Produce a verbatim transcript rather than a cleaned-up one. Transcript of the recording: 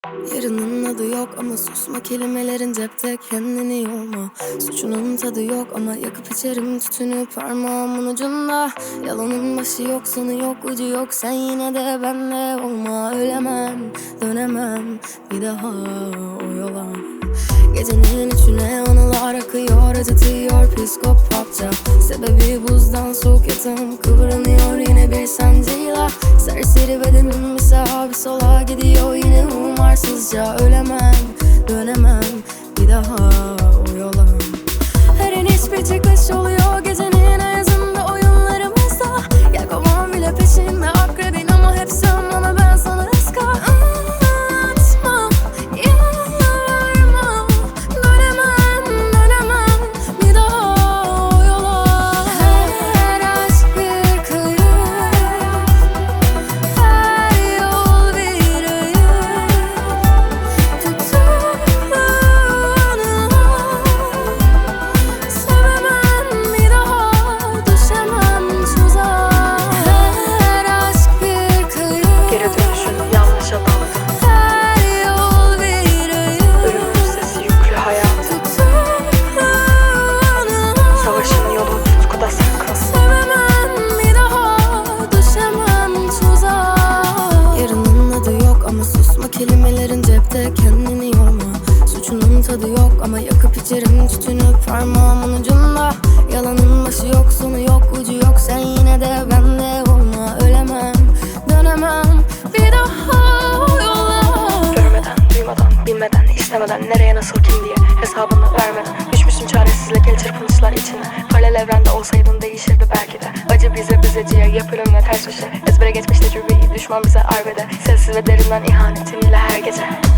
Yarının adı yok ama susma, kelimelerin cepte, kendini yorma. Suçunun tadı yok ama yakıp içerim tütünü parmağımın ucunda. Yalanın başı yok, sonu yok, ucu yok, sen yine de benle olma. Ölemem, dönemem bir daha o yola. Gecenin içine anılar akıyor, acıtıyor psikopatça. Sebebi buzdan soğuk yatağım kıvranıyor yine bir sancıyla. Serseri bedenim bir sağa bir sola gidiyor yine umarsızca. Ölemem, dönemem bir daha o yola. Her an hiçbir çıkış oluyor gecenin ayazında oyunlarımızda. Gel kovan bile peşimde akrebin ama hep sen bana, ben sana ıska. Anlatmam, yalvarmam, dönemem, dönemem bir daha o yola. Her aşk bir kayıp, her yol bir ayıp. Tuttuğunu sevemem bir daha, düşemem tuzağa. Her aşk bir kayıp, Geri dönüşün yanlış adamdı. her yol bir ayıp. Ölümün sesi yüklü hayatım. Tuttuğunu Savaşın yolu tutkuda saklı. sevemem bir daha, düşemem tuzağa. Yarının adı yok ama susma, kelimelerin cepte, kendini yorma. Suçunun tadı yok ama yakıp içerim tütünü parmağımın ucunda. Yalanın başı yok, sonu yok, ucu yok, sen yine de bende olma. Ölemem, dönemem bir daha o yola. Görmeden, duymadan, bilmeden, istemeden, nereye nasıl kim diye hesabını vermeden düşmüşüm çaresizlik el çırpınışlar içine. Paralel evrende olsaydın değişirdi belki de. Acı bize bizeciye, yapılın ve ters köşe. Ezbere geçmiş tecrübeyi düşman bize arbede. Sessiz ve derinden ihanetin ile her gece.